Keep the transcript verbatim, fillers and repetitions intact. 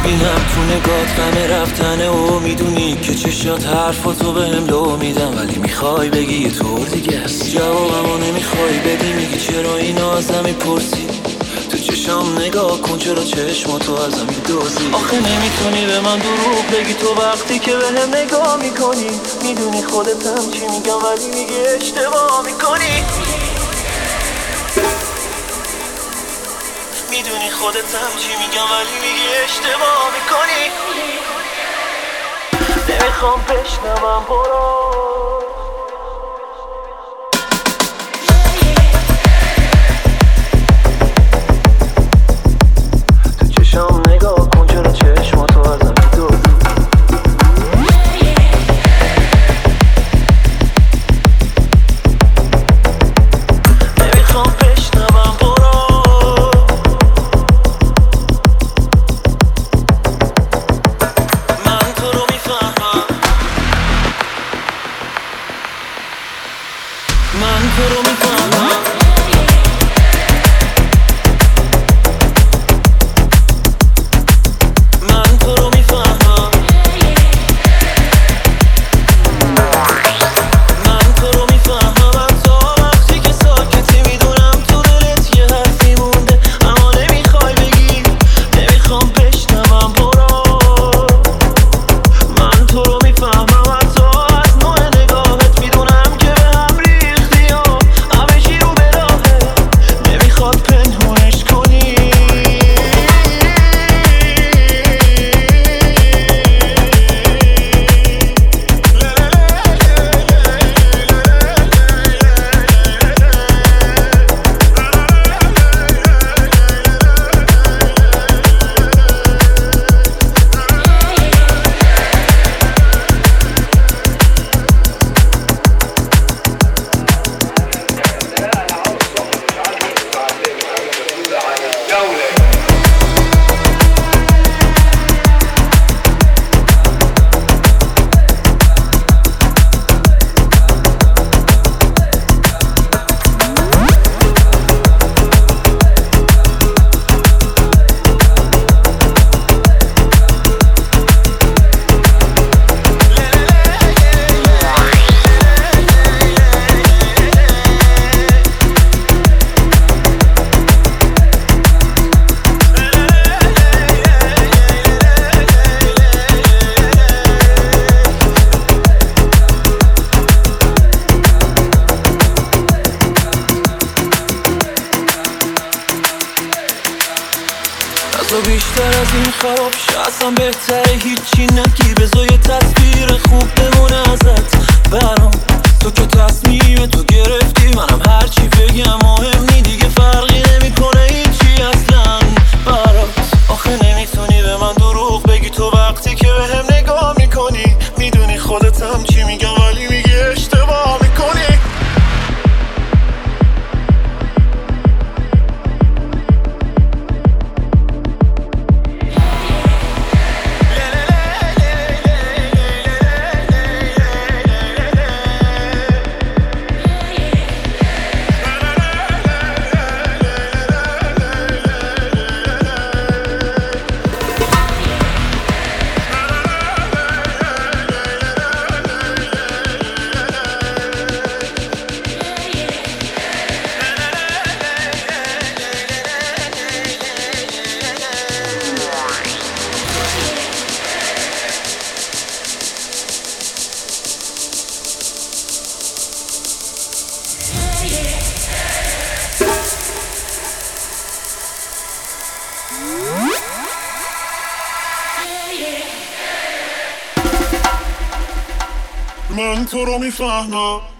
میبینم تو نگات غم رفتنه و میدونی که چشات حرفاتو بهم لو میدم، ولی میخوای بگی یه طور دیگه است. جوابمو نمیخوای بدی، میگی چرا اینو ازم میپرسی. تو چشام نگاه کن، چرا چشماتو ازم میدوزی. آخه نمیتونی به من دروغ بگی تو وقتی که بهم نگاه میکنی. میدونی خودتم چی میگم ولی میگی اشتباه میکنی. میدونی خودتم چی میگم ولی میگی اشتباه میکنی. نمیخوام بشنوم برو. تو چشام نگاه کن، چرا چشماتو ازم میدوزی. نمیخوام بشنوم برو. من تو رو میفهمم. من تو رو میفهمم. من تو رو میفهمم. تا وقتی که ساکتی میدونم تو دلت یه حرفی مونده اما نمیخوای بگی. نمیخوام بشنوم برو. من تو رو میفهمم. تو بیشتر از این خراب شه، اصلا بهتره هیچی نگی. بذار یه تصویر خوب بمونه ازت برام. تو که تصمیم تو گرفتی، منم هرچی بگم مهم نی دیگه، فرقی نمیکنه هیچی اصلا برات. آخه نمیتونی به من دروغ بگی تو وقتی که بهم نگاه میکنی. میدونی خودتم چی میگم ولی میگی اشتباه میکنی. من تو رو میفهمم.